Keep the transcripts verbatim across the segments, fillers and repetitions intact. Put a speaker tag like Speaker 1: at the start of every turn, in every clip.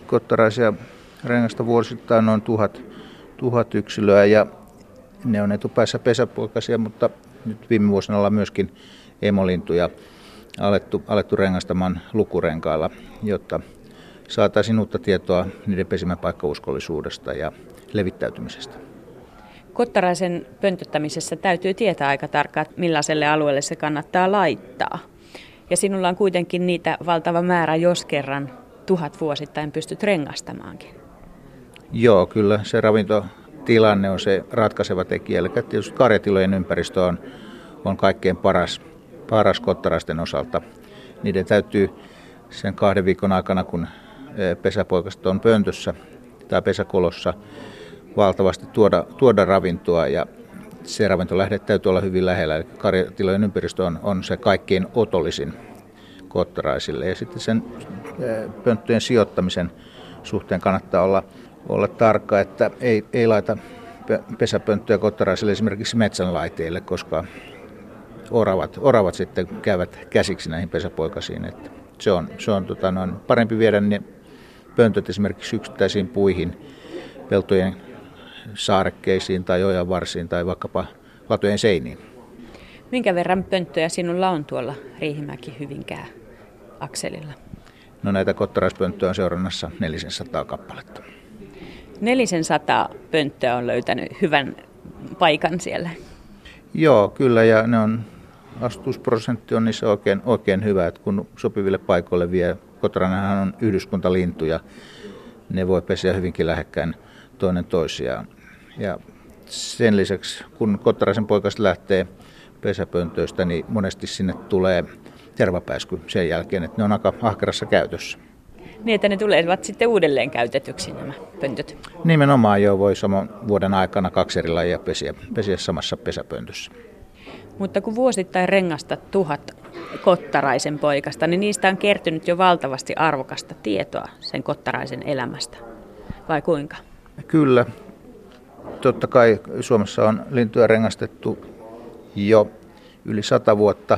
Speaker 1: kottaraisia rengasta vuosittain noin tuhat, tuhat yksilöä ja ne on etupäässä pesäpoikasia, mutta nyt viime vuosina ollaan myöskin emolintuja alettu, alettu rengastamaan lukurenkailla, jotta saataisiin uutta tietoa niiden pesimäpaikkauskollisuudesta ja levittäytymisestä.
Speaker 2: Kottaraisen pöntöttämisessä täytyy tietää aika tarkkaan, millaiselle alueelle se kannattaa laittaa. Ja sinulla on kuitenkin niitä valtava määrä, jos kerran tuhat vuosittain pystyt rengastamaankin.
Speaker 1: Joo, kyllä se ravintotilanne on se ratkaiseva tekijä. Eli tietysti karjatilojen ympäristö on, on kaikkein paras, paras kottaraisten osalta. Niiden täytyy sen kahden viikon aikana, kun pesäpoikaset on pöntössä tai pesäkolossa, valtavasti tuoda, tuoda ravintoa ja se ravintolähde täytyy olla hyvin lähellä. Eli karjatilojen ympäristö on, on se kaikkein otollisin kottaraisille. Ja sitten sen pönttöjen sijoittamisen suhteen kannattaa olla, olla tarkka, että ei, ei laita pesäpönttöjä kottaraisille esimerkiksi metsänlaiteille, koska oravat, oravat sitten käyvät käsiksi näihin pesäpoikasiin. Että se on, se on tota, noin, parempi viedä ne pöntöt esimerkiksi yksittäisiin puihin, peltojen saarekkeisiin tai ojan varsiin tai vaikkapa latojen seiniin.
Speaker 2: Minkä verran pönttöjä sinulla on tuolla Riihimäki-Hyvinkää akselilla?
Speaker 1: No näitä kottaraispönttöjä on seurannassa neljäsataa kappaletta.
Speaker 2: neljäsataa pönttöä on löytänyt hyvän paikan siellä.
Speaker 1: Joo, kyllä ja ne on, astutusprosentti on niissä oikein, oikein hyvä, että kun sopiville paikoille vie, kottarainenhan on yhdyskuntalintu ja ne voi pesiä hyvinkin lähekkäin toinen toisiaan. Ja sen lisäksi, kun kottaraisen poikaset lähtee pesäpöntöistä, niin monesti sinne tulee tervapääsky sen jälkeen, että ne on aika ahkerassa käytössä.
Speaker 2: Niin, että ne tulevat sitten uudelleen käytetyksi nämä pöntöt?
Speaker 1: Nimenomaan jo voi saman vuoden aikana kaksi eri lajia pesiä, pesiä samassa pesäpöntössä.
Speaker 2: Mutta kun vuosittain rengastat tuhat kottaraisen poikasta, niin niistä on kertynyt jo valtavasti arvokasta tietoa sen kottaraisen elämästä. Vai kuinka?
Speaker 1: Kyllä. Totta kai Suomessa on lintuja rengastettu jo yli sata vuotta.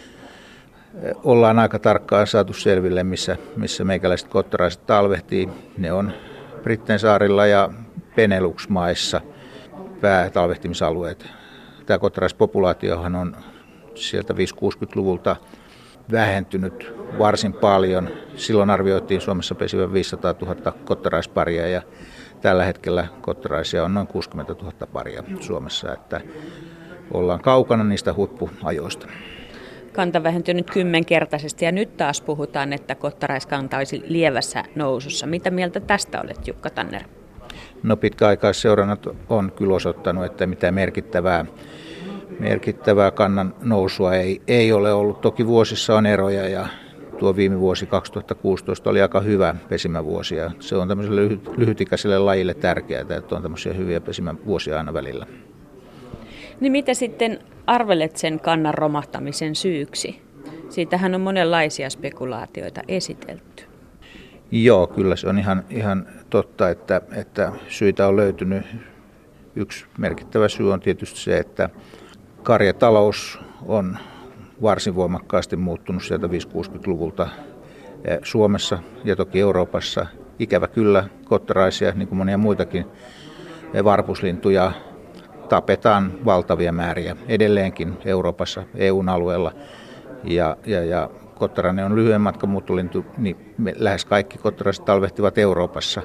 Speaker 1: Ollaan aika tarkkaan saatu selville, missä, missä meikäläiset kottaraiset talvehtii. Ne on Britten saarilla ja Benelux-maissa päätalvehtimisalueet. Tämä kottaraispopulaatiohan on sieltä viisikymmentä-kuusikymmentäluvulta vähentynyt varsin paljon. Silloin arvioitiin Suomessa pesivän viisisataatuhatta kottaraisparia ja tällä hetkellä kottaraisia on noin kuusikymmentätuhatta paria Suomessa, että ollaan kaukana niistä huippuajoista.
Speaker 2: Kanta vähentynyt kymmenkertaisesti ja nyt taas puhutaan, että kottaraiskanta olisi lievässä nousussa. Mitä mieltä tästä olet, Jukka Tanner?
Speaker 1: No pitkäaikaisseurannat on kyllä osoittanut, että mitään merkittävää, merkittävää kannan nousua ei, ei ole ollut. Toki vuosissa on eroja ja tuo viime vuosi kaksituhattakuusitoista oli aika hyvä pesimävuosi ja se on tämmöiselle lyhyt, lyhytikäiselle lajille tärkeää, että on tämmöisiä hyviä pesimävuosia aina välillä.
Speaker 2: Niin mitä sitten arvelet sen kannan romahtamisen syyksi? Siitähän on monenlaisia spekulaatioita esitelty.
Speaker 1: Joo, kyllä se on ihan, ihan totta, että, että syitä on löytynyt. Yksi merkittävä syy on tietysti se, että karjatalous on varsin voimakkaasti muuttunut sieltä viisikymmentä-kuusikymmentäluvulta Suomessa ja toki Euroopassa. Ikävä kyllä kottaraisia, niin kuin monia muitakin varpuslintuja, tapetaan valtavia määriä edelleenkin Euroopassa, E U:n alueella. Ja, ja, ja kottarainen on lyhyen matkan muuttolintu, niin lähes kaikki kottaraiset talvehtivat Euroopassa.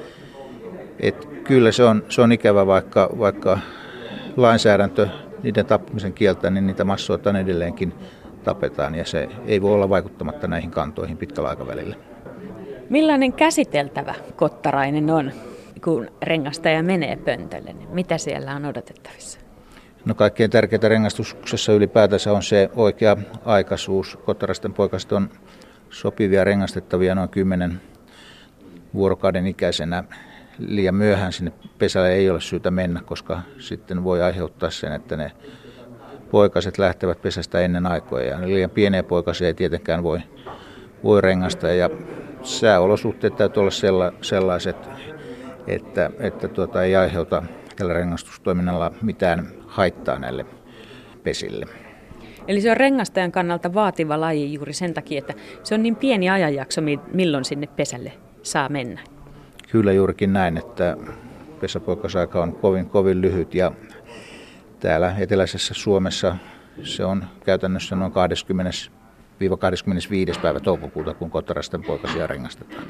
Speaker 1: Et kyllä se on, se on ikävä, vaikka, vaikka lainsäädäntö niiden tappamisen kieltä, niin niitä massoita edelleenkin tapetaan ja se ei voi olla vaikuttamatta näihin kantoihin pitkällä aikavälillä.
Speaker 2: Millainen käsiteltävä kottarainen on, kun rengastaja menee pöntölle? Mitä siellä on odotettavissa?
Speaker 1: No kaikkein tärkeintä rengastuksessa ylipäätänsä on se oikea aikaisuus. Kottaraisten poikaset on sopivia rengastettavia noin kymmenen vuorokauden ikäisenä. Liian myöhään sinne pesälle ei ole syytä mennä, koska sitten voi aiheuttaa sen, että ne poikaset lähtevät pesästä ennen aikoja. Ja liian pieniä poikasia ei tietenkään voi, voi rengastaa. Ja sääolosuhteet täytyy olla sella, sellaiset, että, että tuota, ei aiheuta tällä rengastustoiminnalla mitään haittaa näille pesille.
Speaker 2: Eli se on rengastajan kannalta vaativa laji juuri sen takia, että se on niin pieni ajanjakso, milloin sinne pesälle saa mennä.
Speaker 1: Kyllä juurikin näin, että pesäpoikasaika on kovin, kovin lyhyt ja täällä eteläisessä Suomessa se on käytännössä noin kaksikymmentä kaksikymmentäviisi päivä toukokuuta, kun kottaraisten poikasia rengastetaan.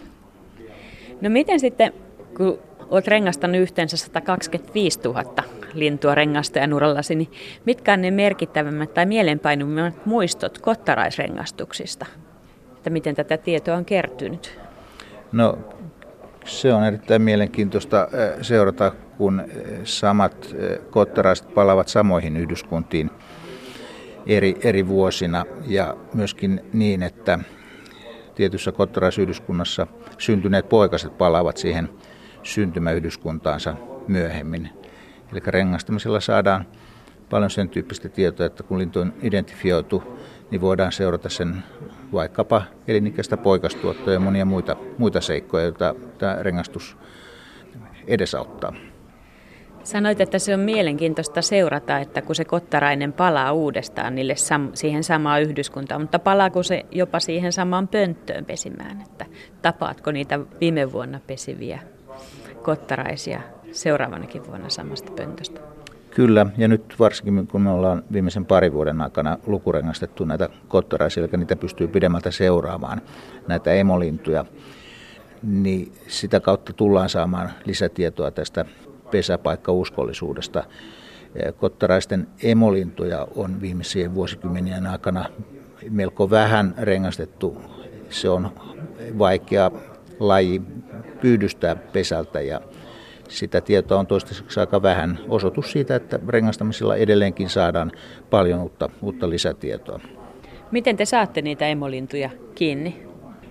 Speaker 2: No miten sitten, kun olet rengastanut yhteensä sata kaksikymmentäviisituhatta lintua rengastajan urallasi, niin mitkä on ne merkittävimmät tai mielenpainuvimmat muistot kottaraisrengastuksista? Että miten tätä tietoa on kertynyt?
Speaker 1: No se on erittäin mielenkiintoista seurata, kun samat kottaraiset palaavat samoihin yhdyskuntiin eri, eri vuosina ja myöskin niin, että tietyssä kottaraisyhdyskunnassa syntyneet poikaset palaavat siihen syntymäyhdyskuntaansa myöhemmin. Eli rengastamisella saadaan paljon sen tyyppistä tietoa, että kun lintu on identifioitu, niin voidaan seurata sen vaikkapa elinikäistä poikastuottoa ja monia muita, muita seikkoja, joita tämä rengastus edesauttaa.
Speaker 2: Sanoit, että se on mielenkiintoista seurata, että kun se kottarainen palaa uudestaan niille sam- siihen samaan yhdyskuntaan, mutta palaako se jopa siihen samaan pönttöön pesimään? Että tapaatko niitä viime vuonna pesiviä kottaraisia seuraavanakin vuonna samasta pöntöstä?
Speaker 1: Kyllä, ja nyt varsinkin kun me ollaan viimeisen parin vuoden aikana lukurengastettu näitä kottaraisia, eli niitä pystyy pidemmältä seuraamaan, näitä emolintuja, niin sitä kautta tullaan saamaan lisätietoa tästä pesäpaikkauskollisuudesta. Kottaraisten emolintuja on viimeisien vuosikymmenien aikana melko vähän rengastettu. Se on vaikea laji pyydystää pesältä ja sitä tietoa on toistaiseksi aika vähän. Osoitus siitä, että rengastamisella edelleenkin saadaan paljon uutta, uutta lisätietoa.
Speaker 2: Miten te saatte niitä emolintuja kiinni?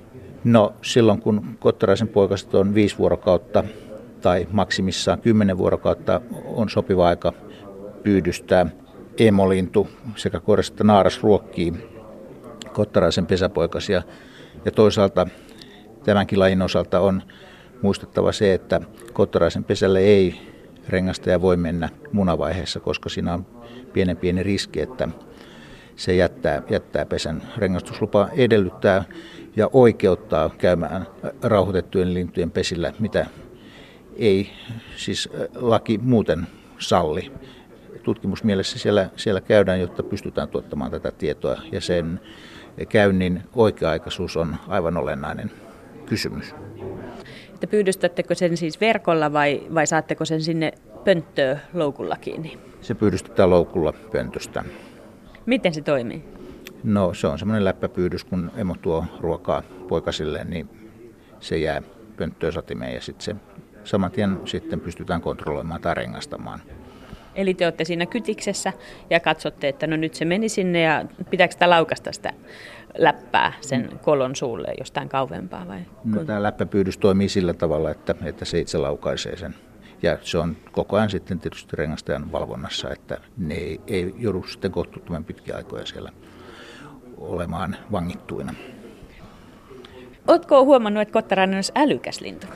Speaker 1: No silloin kun kottaraisen poikaset on viisi vuorokautta tai maksimissaan kymmenen vuorokautta on sopiva aika pyydystää emolintu sekä koiras että naaras ruokkii kottaraisen pesäpoikasia. Ja toisaalta tämänkin lajin osalta on muistettava se, että kottaraisen pesälle ei rengastaja voi mennä munavaiheessa, koska siinä on pienen pieni riski, että se jättää, jättää pesän. Rengastuslupa edellyttää ja oikeuttaa käymään rauhoitettujen lintujen pesillä, mitä ei siis laki muuten salli. Tutkimusmielessä siellä, siellä käydään, jotta pystytään tuottamaan tätä tietoa ja sen käynnin oikea-aikaisuus on aivan olennainen kysymys.
Speaker 2: Että pyydystättekö sen siis verkolla vai, vai saatteko sen sinne pönttöön loukulla kiinni?
Speaker 1: Se pyydystetään loukulla pöntöstä.
Speaker 2: Miten se toimii?
Speaker 1: No se on semmoinen läppäpyydys, kun emo tuo ruokaa poikasille, niin se jää pönttöön satimeen ja sitten se saman tien sitten pystytään kontrolloimaan tai rengastamaan.
Speaker 2: Eli te olette siinä kytiksessä ja katsotte, että no nyt se meni sinne ja pitääkö sitä laukasta sitä läppää sen kolon suulle jostain kauempaa vai?
Speaker 1: No, tämä läppäpyydys toimii sillä tavalla, että, että se itse laukaisee sen. Ja se on koko ajan sitten tietysti rengastajan valvonnassa, että ne ei, ei joudu sitten kohtuuttoman pitkiä aikoja siellä olemaan vangittuina.
Speaker 2: Oletko huomannut, että kottarainen olisi älykäs lintu?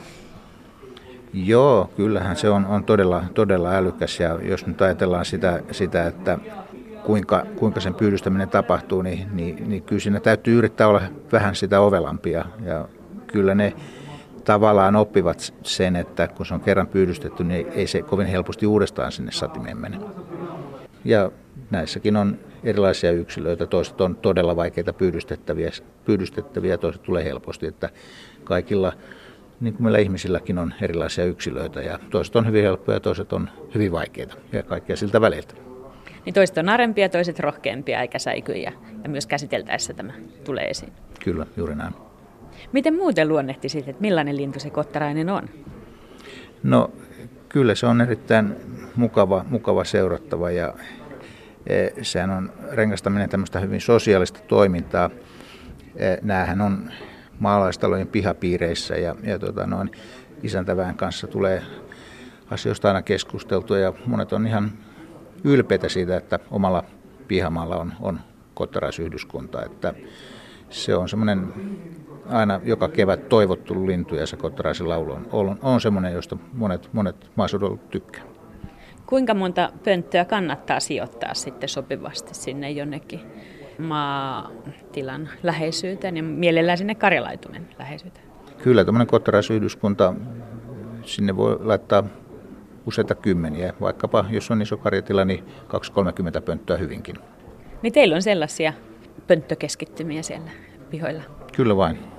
Speaker 1: Joo, kyllähän se on, on todella, todella älykäs ja jos nyt ajatellaan sitä, sitä että kuinka, kuinka sen pyydystäminen tapahtuu, niin, niin, niin kyllä siinä täytyy yrittää olla vähän sitä ovelampia ja kyllä ne tavallaan oppivat sen, että kun se on kerran pyydystetty, niin ei se kovin helposti uudestaan sinne satimeen mene. Ja näissäkin on erilaisia yksilöitä, toiset on todella vaikeita pyydystettäviä, pyydystettäviä toiset tulee helposti, että kaikilla niin kuin meillä ihmisilläkin on erilaisia yksilöitä ja toiset on hyvin helppoja ja toiset on hyvin vaikeita ja kaikkea siltä väliltä.
Speaker 2: Niin toiset on arempia, toiset rohkeampia eikä säikyjä ja myös käsiteltäessä tämä tulee esiin.
Speaker 1: Kyllä, juuri näin.
Speaker 2: Miten muuten luonnehtisit, että millainen lintu se kottarainen on?
Speaker 1: No kyllä se on erittäin mukava, mukava seurattava ja e, sehän on rengastaminen tämmöistä hyvin sosiaalista toimintaa. E, näähän on maalaistalojen pihapiireissä ja, ja tota noin, isäntäväen kanssa tulee asioista aina keskusteltua ja monet on ihan ylpeitä siitä, että omalla pihamaalla on, on kottaraisyhdyskunta. Että se on semmoinen aina joka kevät toivottu lintu ja se kottaraisen laulu on, on, on semmoinen, josta monet, monet maaseudulla tykkää.
Speaker 2: Kuinka monta pönttöä kannattaa sijoittaa sitten sopivasti sinne jonnekin maatilan läheisyyteen ja mielellään sinne karjalaitumen läheisyyteen?
Speaker 1: Kyllä tämmöinen kottaraisyhdyskunta, sinne voi laittaa useita kymmeniä. Vaikkapa jos on iso karjatila, niin kaksikymmentä kolmekymmentä pönttöä hyvinkin.
Speaker 2: Niin teillä on sellaisia pönttökeskittymiä siellä pihoilla?
Speaker 1: Kyllä vain.